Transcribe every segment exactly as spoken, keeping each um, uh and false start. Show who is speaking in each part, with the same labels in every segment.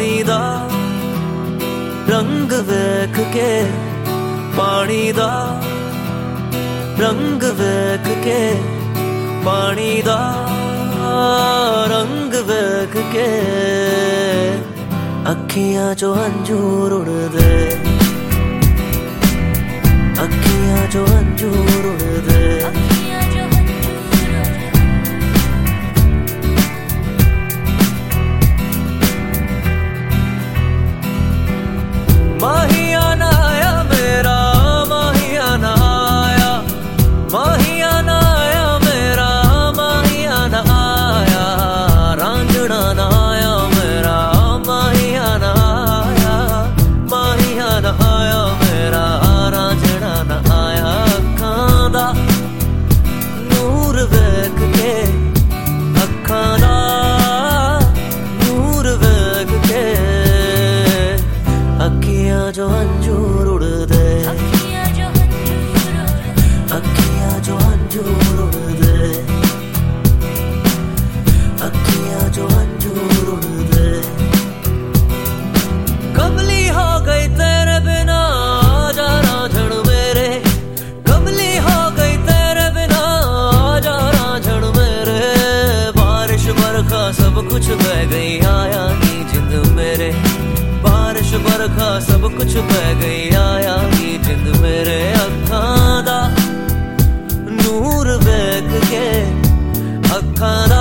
Speaker 1: पानी दा रंग वेख के, पानी दा रंग वेख के, पानी दा रंग वेख के, अखियां चो अंजूर उड़दे, अखियां चो अंजूर उड़दे। माहिया ना आया मेरा, माहिया ना आया, माहिया ना आया मेरा, माहिया ना आया, रांझना ना आया मेरा, माहिया ना आया, माहिया ना आया मेरा, रांझना ना आया। अखां दा नूर वेख के, अखां दा नूर वेख के, अखियां जो अंजूर उड़दे, अखियां जो अंजूर उड़दे, अखियां जो अंजूर उड़दे। कमली हो गई तेरे बिना आजा रांझण मेरे, कमली हो गई तेरे बिना आजा रांझण मेरे। बारिश बरखा सब कुछ बह गई, आया नी जिंद मेरे, बारिश बरखा सब कुछ बह गई, आया नी जिंद मेरे। अखां दा नूर वेख के, अखां दा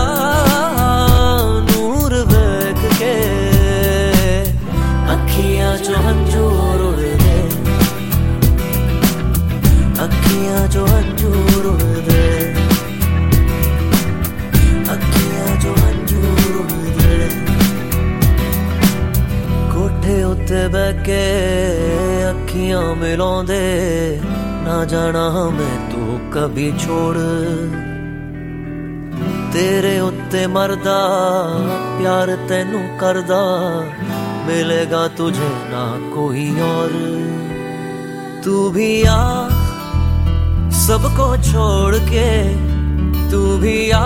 Speaker 1: नूर वेख के, अखियां चो अंजूर उड़दे, अखियां चो अंजूर उड़दे, अखियां चो अंजूर उड़दे। कोठे उत्ते बह के अखियां मिलाउंदे, ना जाना मैं तू कभी छोड़, तेरे उत्ते मरदा प्यार तैनू करदा, मिलेगा तुझे ना कोई और। तू भी आ सबको छोड़ के, तू भी आ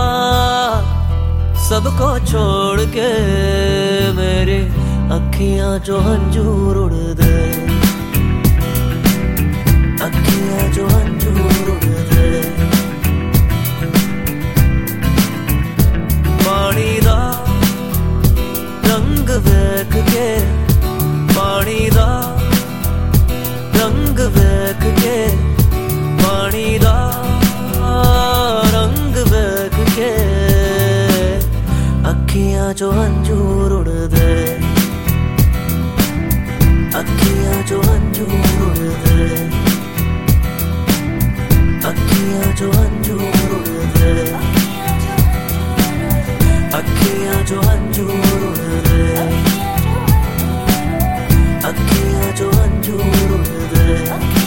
Speaker 1: सबको छोड़ के, मेरे अखियां जो अंजूर उड़दे, अखियां जो अंजूर उड़दे। पानी दा रंग वेख के, पानी दा रंग वेख के, पानी दा रंग वेख के, अखियां जो अंजूर उड़दे, अखियां जो अंजूर उड़दे, अखियां जो अंजूर उड़दे, अखियां जो अंजूर उड़दे, अखियां जो अंजूर उड़दे।